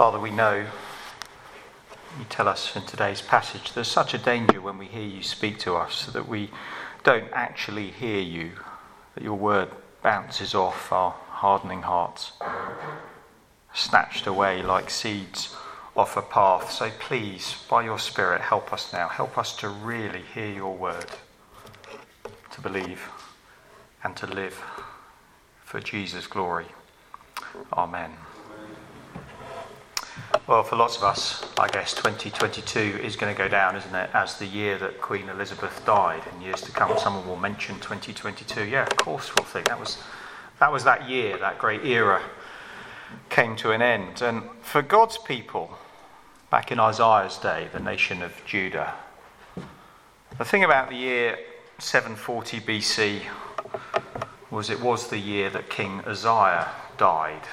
Father, we know you tell us in today's passage there's such a danger when we hear you speak to us that we don't actually hear you, that your word bounces off our hardening hearts, snatched away like seeds off a path. So please, by your Spirit, help us now. Help us to really hear your word, to believe and to live for Jesus' glory. Amen. Well, for lots of us, I guess 2022 is going to go down, isn't it, as the year that Queen Elizabeth died. In years to come, someone will mention 2022. Yeah, of course we'll think that was that year, that great era came to an end. And for God's people, back in Isaiah's day, the nation of Judah, the thing about the year 740 BC was it was the year that King Uzziah died.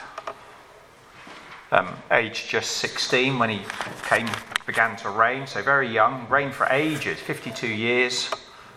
Aged just 16 when he began to reign, so very young, reigned for ages, 52 years.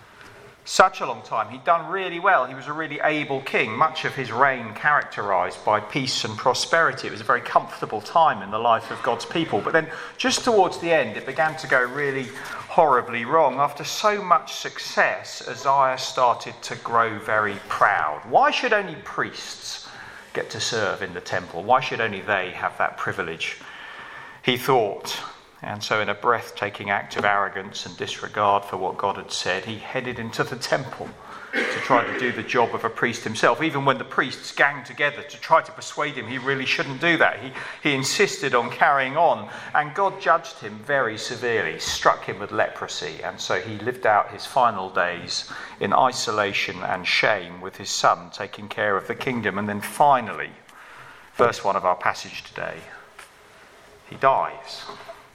Such a long time. He'd done really well. He was a really able king, much of his reign characterised by peace and prosperity. It was a very comfortable time in the life of God's people. But then just towards the end, it began to go really horribly wrong. After so much success, Uzziah started to grow very proud. Why should only priests get to serve in the temple? Why should only they have that privilege? He thought. And so in a breathtaking act of arrogance and disregard for what God had said, he headed into the temple to try to do the job of a priest himself, even when the priests ganged together to try to persuade him he really shouldn't do that. He insisted on carrying on, and God judged him very severely, struck him with leprosy, and so he lived out his final days in isolation and shame with his son taking care of the kingdom. And then finally, verse 1 of our passage today, he dies.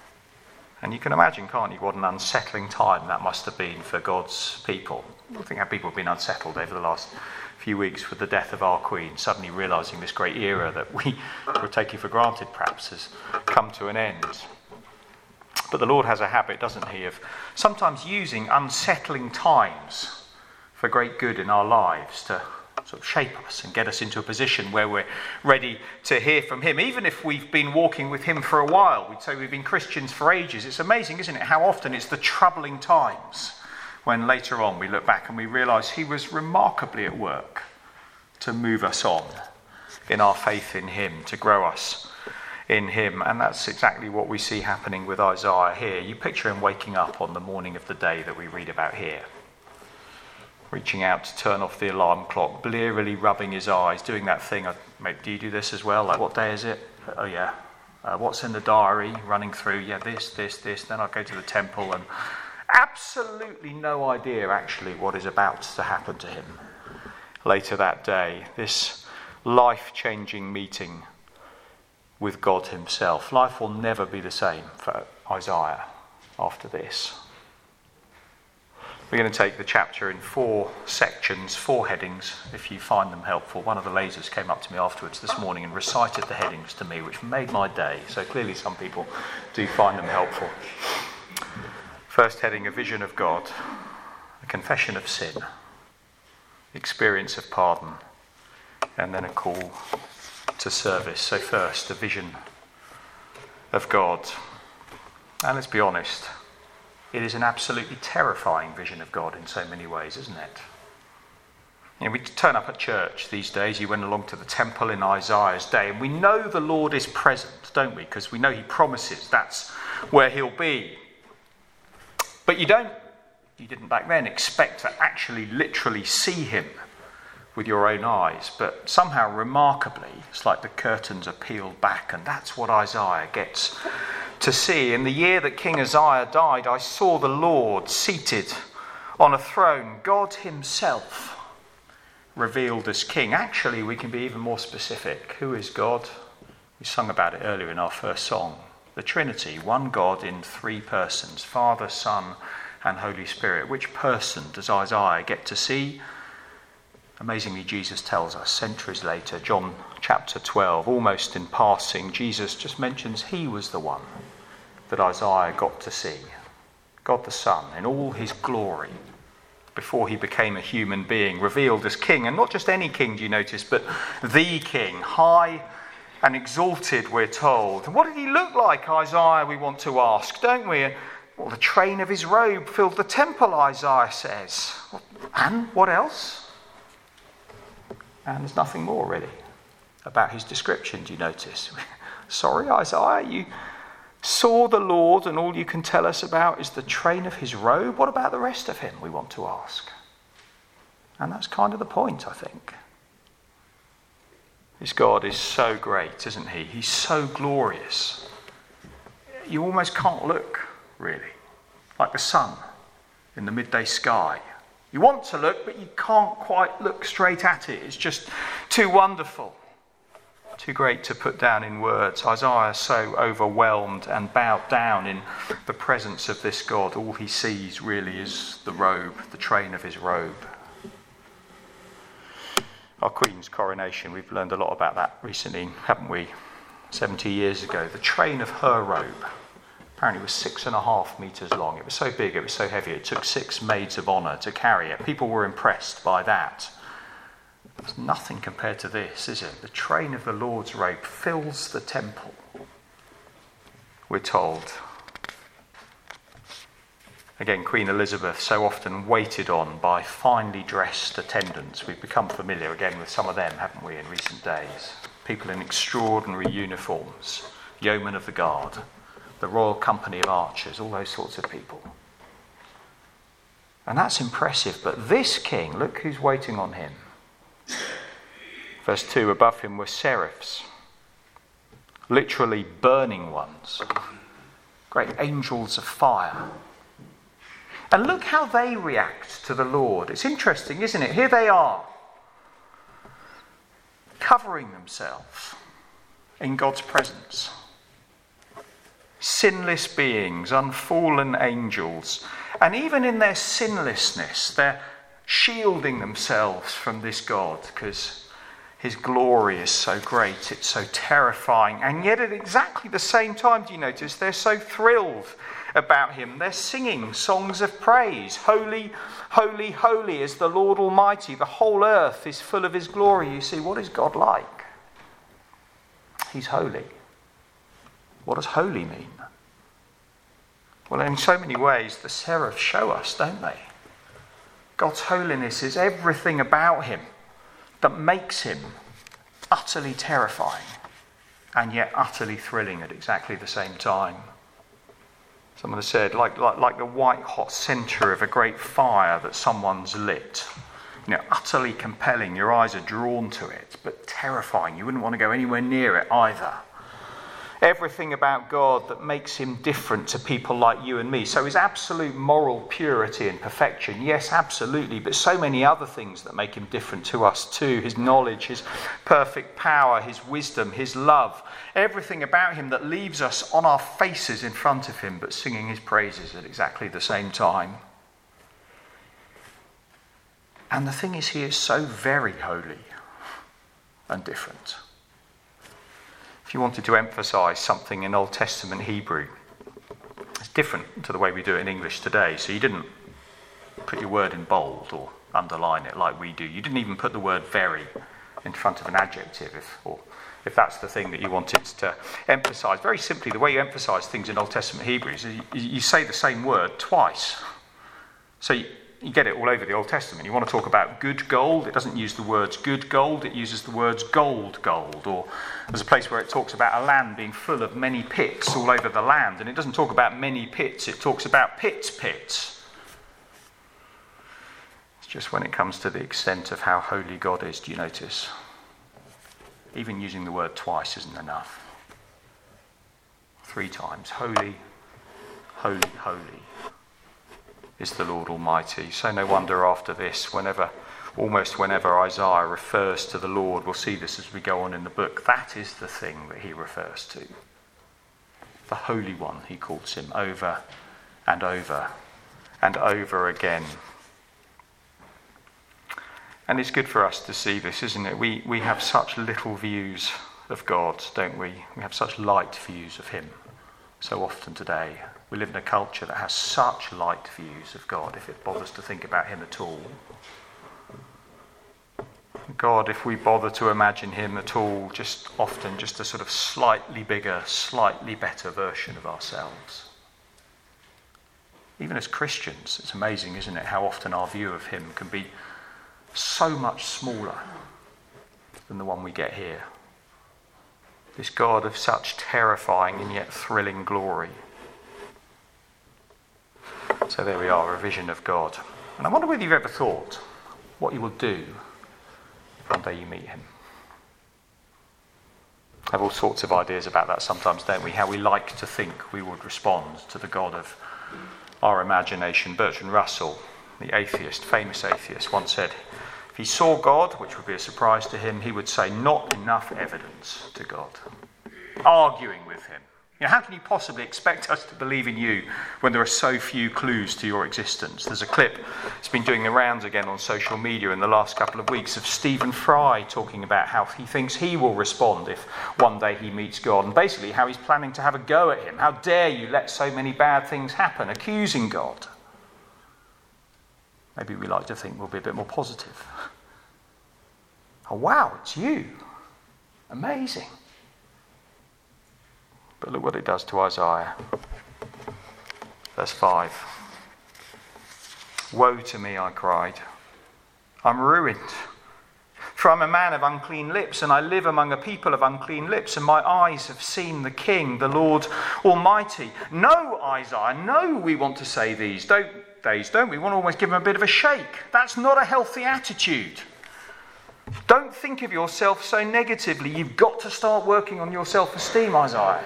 And you can imagine, can't you, what an unsettling time that must have been for God's people. I think how people have been unsettled over the last few weeks with the death of our Queen, suddenly realising this great era that we were taking for granted perhaps has come to an end. But the Lord has a habit, doesn't he, of sometimes using unsettling times for great good in our lives to sort of shape us and get us into a position where we're ready to hear from him. Even if we've been walking with him for a while, we'd say we've been Christians for ages. It's amazing, isn't it, how often it's the troubling times when later on we look back and we realise he was remarkably at work to move us on in our faith in him, to grow us in him. And that's exactly what we see happening with Isaiah here. You picture him waking up on the morning of the day that we read about here, reaching out to turn off the alarm clock, blearily rubbing his eyes, doing that thing. Do you do this as well? Like, what day is it? Oh, yeah. What's in the diary? Running through, yeah, this. Then I'll go to the temple, and absolutely no idea, actually, what is about to happen to him later that day. This life-changing meeting with God himself. Life will never be the same for Isaiah after this. We're going to take the chapter in 4 sections, 4 headings, if you find them helpful. One of the lasers came up to me afterwards this morning and recited the headings to me, which made my day. So clearly some people do find them helpful. First heading, a vision of God, a confession of sin, experience of pardon, and then a call to service. So first, a vision of God. And let's be honest, it is an absolutely terrifying vision of God in so many ways, isn't it? You know, we turn up at church these days. You went along to the temple in Isaiah's day, and we know the Lord is present, don't we? Because we know he promises that's where he'll be. But you didn't back then expect to actually literally see him with your own eyes. But somehow, remarkably, it's like the curtains are peeled back, and that's what Isaiah gets to see. In the year that King Uzziah died, I saw the Lord seated on a throne, God himself revealed as king. Actually, we can be even more specific. Who is God? We sung about it earlier in our first song. The Trinity, one God in 3 persons, Father, Son, and Holy Spirit. Which person does Isaiah get to see? Amazingly, Jesus tells us centuries later, John chapter 12, almost in passing, Jesus just mentions he was the one that Isaiah got to see. God the Son in all his glory before he became a human being, revealed as king. And not just any king, do you notice, but the king, high and exalted, we're told. And what did he look like, Isaiah, we want to ask, don't we? Well, the train of his robe filled the temple, Isaiah says. And what else? And there's nothing more, really, about his description, do you notice? Sorry, Isaiah, you saw the Lord and all you can tell us about is the train of his robe. What about the rest of him, we want to ask? And that's kind of the point, I think. This God is so great, isn't he? He's so glorious. You almost can't look, really, like the sun in the midday sky. You want to look, but you can't quite look straight at it. It's just too wonderful, too great to put down in words. Isaiah is so overwhelmed and bowed down in the presence of this God. All he sees really is the robe, the train of his robe. Our Queen's coronation, we've learned a lot about that recently, haven't we? 70 years ago. The train of her robe apparently was 6.5 metres long. It was so big, it was so heavy, it took 6 maids of honour to carry it. People were impressed by that. It's nothing compared to this, is it? The train of the Lord's robe fills the temple, we're told. Again, Queen Elizabeth, so often waited on by finely dressed attendants. We've become familiar again with some of them, haven't we, in recent days? People in extraordinary uniforms, yeomen of the guard, the Royal Company of Archers, all those sorts of people. And that's impressive, but this king, look who's waiting on him. Verse 2, above him were seraphs, literally burning ones, great angels of fire. And look how they react to the Lord. It's interesting, isn't it? Here they are, covering themselves in God's presence. Sinless beings, unfallen angels. And even in their sinlessness, they're shielding themselves from this God because his glory is so great, it's so terrifying. And yet at exactly the same time, do you notice, they're so thrilled about him. They're singing songs of praise. Holy, holy, holy is the Lord Almighty. The whole earth is full of his glory. You see, what is God like? He's holy. What does holy mean? Well, in so many ways, the seraphs show us, don't they? God's holiness is everything about him that makes him utterly terrifying and yet utterly thrilling at exactly the same time. Someone has said, like the white-hot centre of a great fire that someone's lit. You know, utterly compelling, your eyes are drawn to it, but terrifying. You wouldn't want to go anywhere near it either. Everything about God that makes him different to people like you and me. So his absolute moral purity and perfection, yes, absolutely, but so many other things that make him different to us too. His knowledge, his perfect power, his wisdom, his love. Everything about him that leaves us on our faces in front of him, but singing his praises at exactly the same time. And the thing is, he is so very holy and different. If you wanted to emphasise something in Old Testament Hebrew, it's different to the way we do it in English today. So you didn't put your word in bold or underline it like we do. You didn't even put the word very in front of an adjective, if that's the thing that you wanted to emphasise. Very simply, the way you emphasise things in Old Testament Hebrew is you say the same word twice. So you get it all over the Old Testament. You want to talk about good gold, it doesn't use the words good gold, it uses the words gold. Or there's a place where it talks about a land being full of many pits all over the land, and it doesn't talk about many pits, it talks about pits. It's just when it comes to the extent of how holy God is, do you notice? Even using the word twice isn't enough. 3 times. Holy, holy, holy is the Lord Almighty. So no wonder after this, almost whenever Isaiah refers to the Lord, we'll see this as we go on in the book, that is the thing that he refers to. The Holy One, he calls him over and over and over again. And it's good for us to see this, isn't it? We have such little views of God, don't we? We have such light views of him so often today. We live in a culture that has such light views of God, if it bothers to think about him at all. God, if we bother to imagine him at all, often just a sort of slightly bigger, slightly better version of ourselves. Even as Christians, it's amazing, isn't it, how often our view of him can be so much smaller than the one we get here. This God of such terrifying and yet thrilling glory. So there we are, a vision of God. And I wonder whether you've ever thought what you will do one day you meet him. I have all sorts of ideas about that sometimes, don't we? How we like to think we would respond to the God of our imagination. Bertrand Russell, the atheist, famous atheist, once said, if he saw God, which would be a surprise to him, he would say, not enough evidence to God. Arguing with him. How can you possibly expect us to believe in you when there are so few clues to your existence? There's a clip that's been doing the rounds again on social media in the last couple of weeks of Stephen Fry talking about how he thinks he will respond if one day he meets God, and basically how he's planning to have a go at him. How dare you let so many bad things happen, accusing God. Maybe we like to think we'll be a bit more positive. Oh wow, it's you. Amazing. But look what it does to Isaiah. Verse 5. Woe to me, I cried. I'm ruined. For I'm a man of unclean lips, and I live among a people of unclean lips, and my eyes have seen the King, the Lord Almighty. No, Isaiah, no, we want to say these days, don't we? We want to almost give him a bit of a shake. That's not a healthy attitude. Don't think of yourself so negatively. You've got to start working on your self-esteem, Isaiah.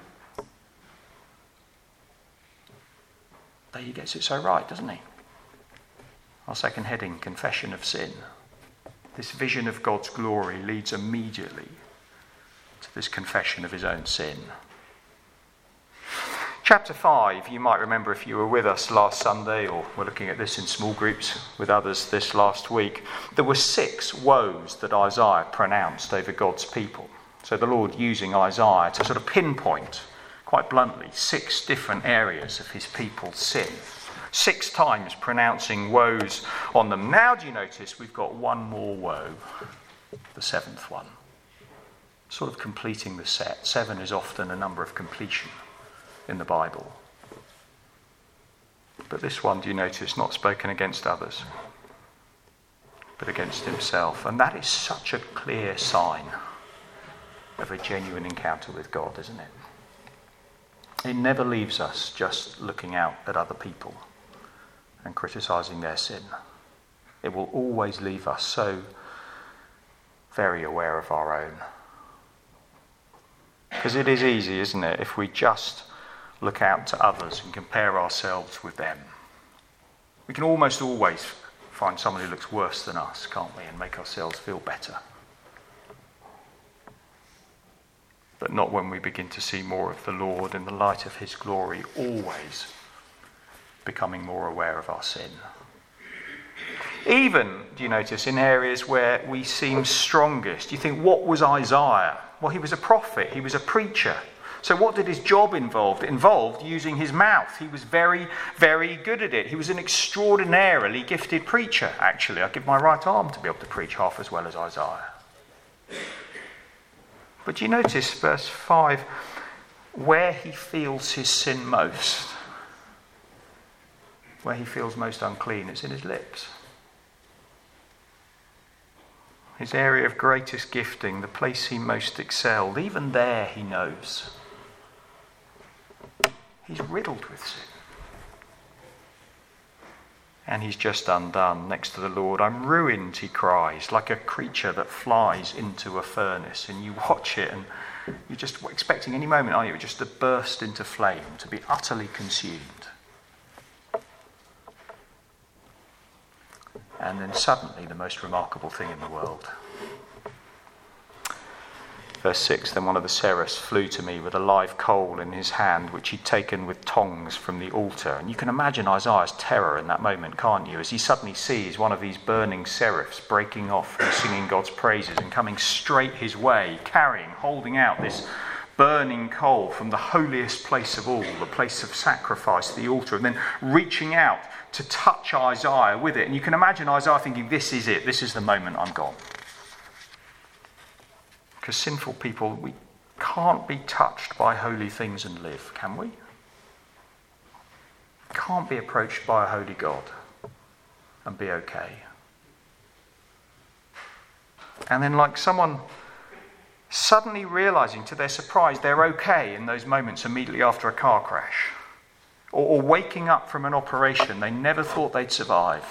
There he gets it so right, doesn't he? Our second heading, confession of sin. This vision of God's glory leads immediately to this confession of his own sin. Chapter 5, you might remember if you were with us last Sunday, or we're looking at this in small groups with others this last week, there were 6 woes that Isaiah pronounced over God's people. So the Lord using Isaiah to sort of pinpoint, quite bluntly, 6 different areas of his people's sin. 6 times pronouncing woes on them. Now do you notice we've got one more woe, the 7th one. Sort of completing the set. 7 is often a number of completion in the Bible. But this one, do you notice, not spoken against others, but against himself. And that is such a clear sign of a genuine encounter with God, isn't it? It never leaves us just looking out at other people and criticising their sin. It will always leave us so very aware of our own. Because it is easy, isn't it, if we just look out to others and compare ourselves with them. We can almost always find someone who looks worse than us, can't we, and make ourselves feel better. But not when we begin to see more of the Lord in the light of his glory, always becoming more aware of our sin. Even, do you notice, in areas where we seem strongest. You think, what was Isaiah? Well, he was a prophet, he was a preacher. So what did his job involve? It involved using his mouth. He was very, very good at it. He was an extraordinarily gifted preacher, actually. I'd give my right arm to be able to preach half as well as Isaiah. But you notice verse 5, where he feels his sin most, where he feels most unclean, it's in his lips. His area of greatest gifting, the place he most excelled, even there he knows he's riddled with sin. And he's just undone next to the Lord. I'm ruined, he cries, like a creature that flies into a furnace. And you watch it and you're just expecting any moment, aren't you, just to burst into flame, to be utterly consumed. And then suddenly the most remarkable thing in the world. Verse 6, then one of the seraphs flew to me with a live coal in his hand, which he'd taken with tongs from the altar. And you can imagine Isaiah's terror in that moment, can't you? As he suddenly sees one of these burning seraphs breaking off and singing God's praises and coming straight his way, holding out this burning coal from the holiest place of all, the place of sacrifice, the altar, and then reaching out to touch Isaiah with it. And you can imagine Isaiah thinking, this is it, this is the moment, I'm gone. Because sinful people, we can't be touched by holy things and live, can we? Can't be approached by a holy God and be okay. And then like someone suddenly realizing to their surprise they're okay in those moments immediately after a car crash, or waking up from an operation they never thought they'd survive.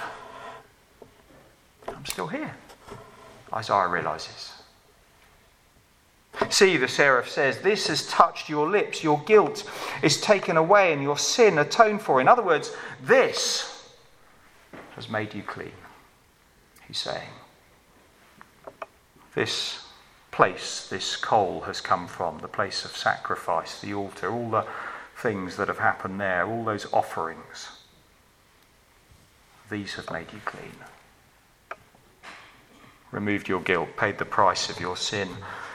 I'm still here, Isaiah realizes. See, the seraph says, this has touched your lips, your guilt is taken away and your sin atoned for. In other words, this has made you clean, he's saying. This place, this coal has come from, the place of sacrifice, the altar, all the things that have happened there, all those offerings. These have made you clean. Removed your guilt, paid the price of your sin.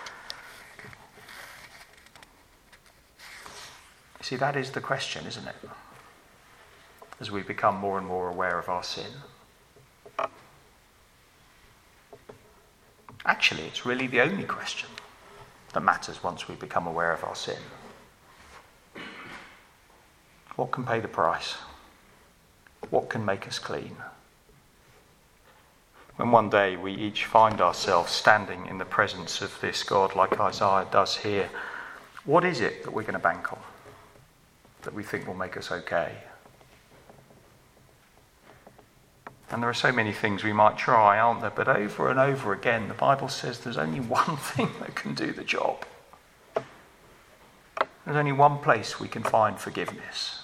See, that is the question, isn't it? As we become more and more aware of our sin. Actually, it's really the only question that matters once we become aware of our sin. What can pay the price? What can make us clean? When one day we each find ourselves standing in the presence of this God like Isaiah does here, what is it that we're going to bank on? That we think will make us okay? And there are so many things we might try, aren't there? But over and over again, the Bible says there's only one thing that can do the job. There's only one place we can find forgiveness.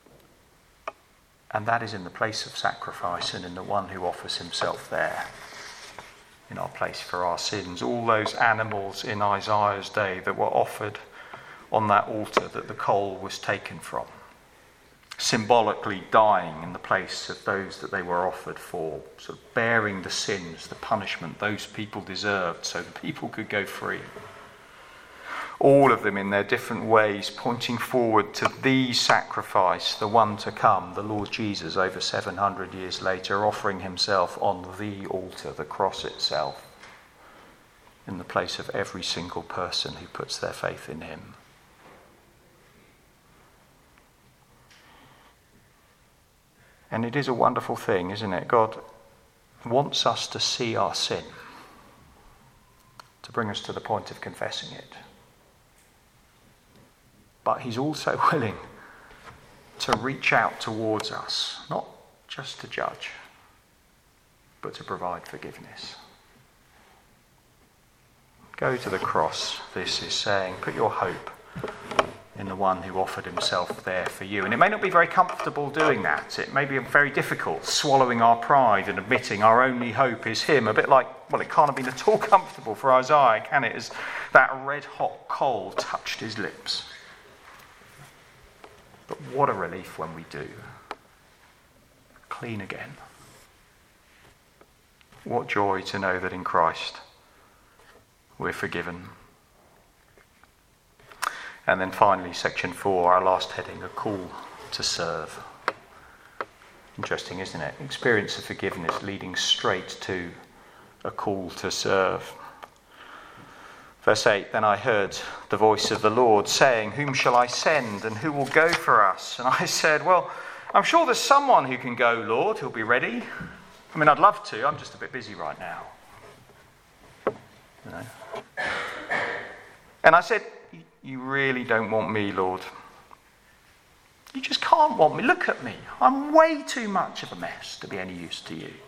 And that is in the place of sacrifice and in the one who offers himself there in our place for our sins. All those animals in Isaiah's day that were offered on that altar that the coal was taken from, symbolically dying in the place of those that they were offered for, sort of bearing the sins, the punishment those people deserved so the people could go free. All of them in their different ways pointing forward to the sacrifice, the one to come, the Lord Jesus over 700 years later, offering himself on the altar, the cross itself, in the place of every single person who puts their faith in him. And it is a wonderful thing, isn't it? God wants us to see our sin, to bring us to the point of confessing it. But he's also willing to reach out towards us, not just to judge, but to provide forgiveness. Go to the cross, this is saying. Put your hope in the one who offered himself there for you. And it may not be very comfortable doing that. It may be very difficult swallowing our pride and admitting our only hope is him. A bit like, well, it can't have been at all comfortable for Isaiah, can it? As that red hot coal touched his lips. But what a relief when we do. Clean again. What joy to know that in Christ we're forgiven. And then finally, section 4, our last heading, a call to serve. Interesting, isn't it? Experience of forgiveness leading straight to a call to serve. Verse 8, then I heard the voice of the Lord saying, whom shall I send and who will go for us? And I said, well, I'm sure there's someone who can go, Lord, who'll be ready. I mean, I'd love to. I'm just a bit busy right now. You know? And I said, you really don't want me, Lord. You just can't want me. Look at me. I'm way too much of a mess to be any use to you.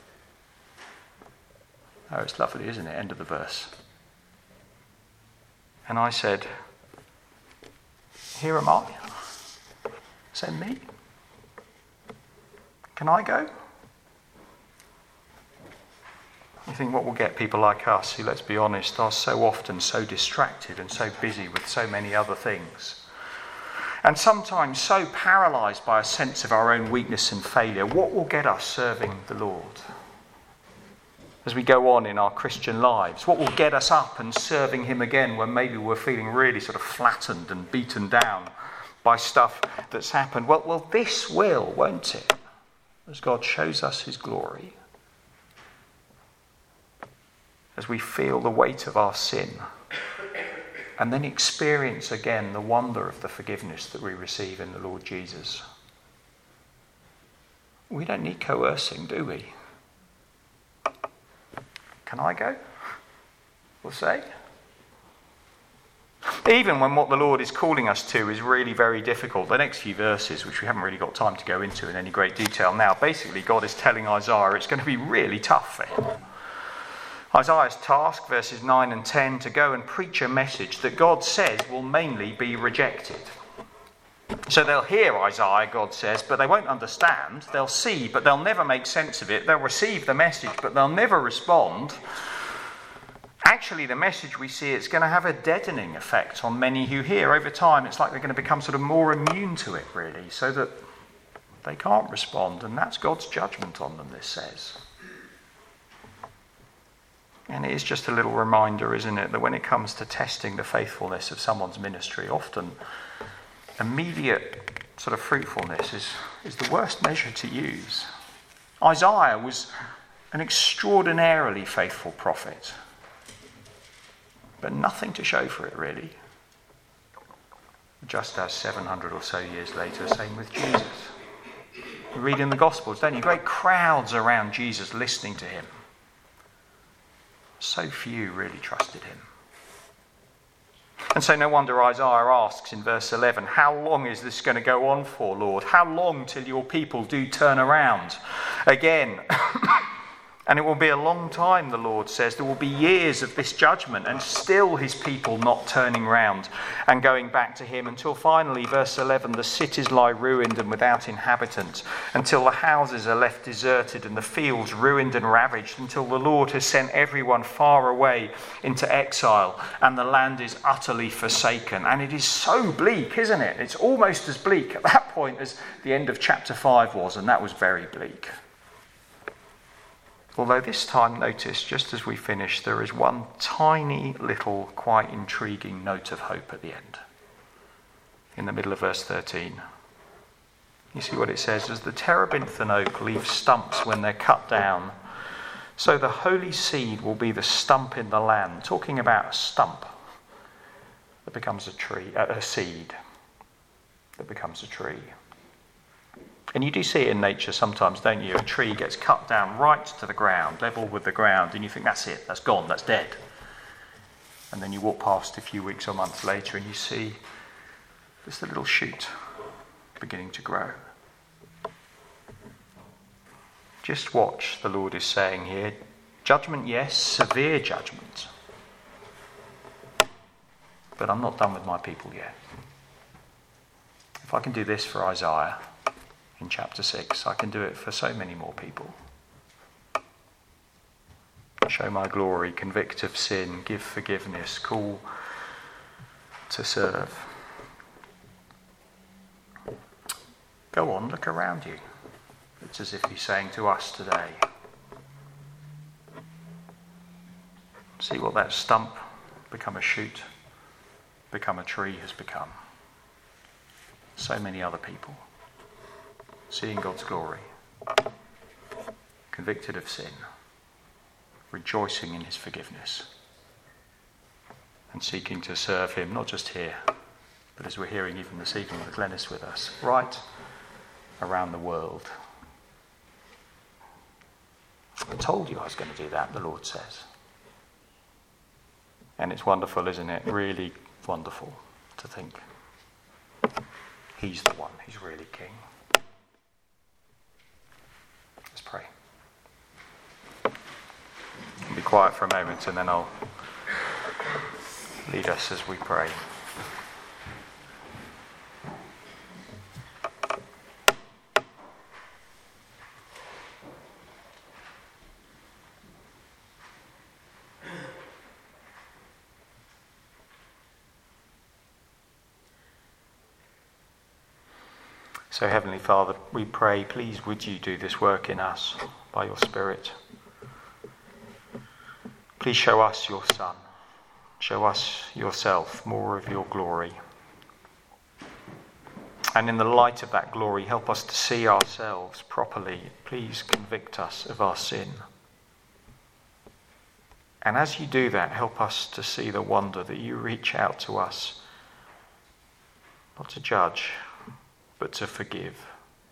Oh, it's lovely, isn't it? End of the verse. And I said, here am I. Send me. Can I go? You think what will get people like us, who, let's be honest, are so often so distracted and so busy with so many other things, and sometimes so paralysed by a sense of our own weakness and failure, what will get us serving the Lord as we go on in our Christian lives? What will get us up and serving him again when maybe we're feeling really sort of flattened and beaten down by stuff that's happened? Well, this will, won't it? As God shows us his glory. As we feel the weight of our sin and then experience again the wonder of the forgiveness that we receive in the Lord Jesus. We don't need coercing, do we? Can I go? We'll say. Even when what the Lord is calling us to is really very difficult. The next few verses, which we haven't really got time to go into in any great detail now, basically God is telling Isaiah it's going to be really tough for him. Isaiah's task, verses 9 and 10, to go and preach a message that God says will mainly be rejected. So they'll hear Isaiah, God says, but they won't understand. They'll see, but they'll never make sense of it. They'll receive the message, but they'll never respond. Actually, the message we see, it's going to have a deadening effect on many who hear. Over time, it's like they're going to become sort of more immune to it, really, so that they can't respond. And that's God's judgment on them, this says. And it is just a little reminder, isn't it, that when it comes to testing the faithfulness of someone's ministry, often immediate sort of fruitfulness is the worst measure to use. Isaiah was an extraordinarily faithful prophet, but nothing to show for it, really. Just as 700 or so years later, same with Jesus. You read in the Gospels, don't you? Great crowds around Jesus listening to him. So few really trusted him. And so no wonder Isaiah asks in verse 11, how long is this going to go on for, Lord? How long till your people do turn around again? And it will be a long time, the Lord says. There will be years of this judgment and still his people not turning round and going back to him until finally, verse 11, the cities lie ruined and without inhabitants, until the houses are left deserted and the fields ruined and ravaged, until the Lord has sent everyone far away into exile and the land is utterly forsaken. And it is so bleak, isn't it? It's almost as bleak at that point as the end of chapter 5 was, and that was very bleak. Although this time, notice, just as we finish, there is one tiny little, quite intriguing note of hope at the end. In the middle of verse 13. You see what it says? As the terebinth and oak leave stumps when they're cut down, so the holy seed will be the stump in the land. Talking about a stump that becomes a tree, a seed that becomes a tree. And you do see it in nature sometimes, don't you? A tree gets cut down right to the ground, level with the ground, and you think, that's it, that's gone, that's dead. And then you walk past a few weeks or months later and you see just a little shoot beginning to grow. Just watch, the Lord is saying here. Judgment, yes, severe judgment. But I'm not done with my people yet. If I can do this for Isaiah in chapter 6, I can do it for so many more people. Show my glory, convict of sin, give forgiveness, call to serve. Go on, look around you. It's as if he's saying to us today. See what that stump become a shoot, become a tree has become. So many other people. Seeing God's glory, convicted of sin, rejoicing in his forgiveness, and seeking to serve him, not just here, but as we're hearing even this evening with Glenys with us, right around the world. I told you I was going to do that, the Lord says. And it's wonderful, isn't it? Really wonderful to think he's the one who's really king. Let's pray. Be quiet for a moment and then I'll lead us as we pray. So, Heavenly Father, we pray, please would you do this work in us by your Spirit. Please show us your Son. Show us yourself, more of your glory. And in the light of that glory, help us to see ourselves properly. Please convict us of our sin. And as you do that, help us to see the wonder that you reach out to us, not to judge, but to forgive.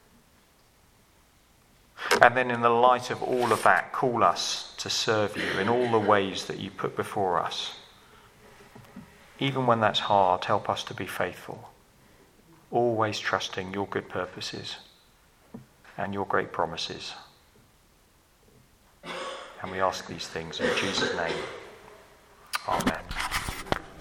And then in the light of all of that, call us to serve you in all the ways that you put before us. Even when that's hard, help us to be faithful, always trusting your good purposes and your great promises. And we ask these things in Jesus' name. Amen.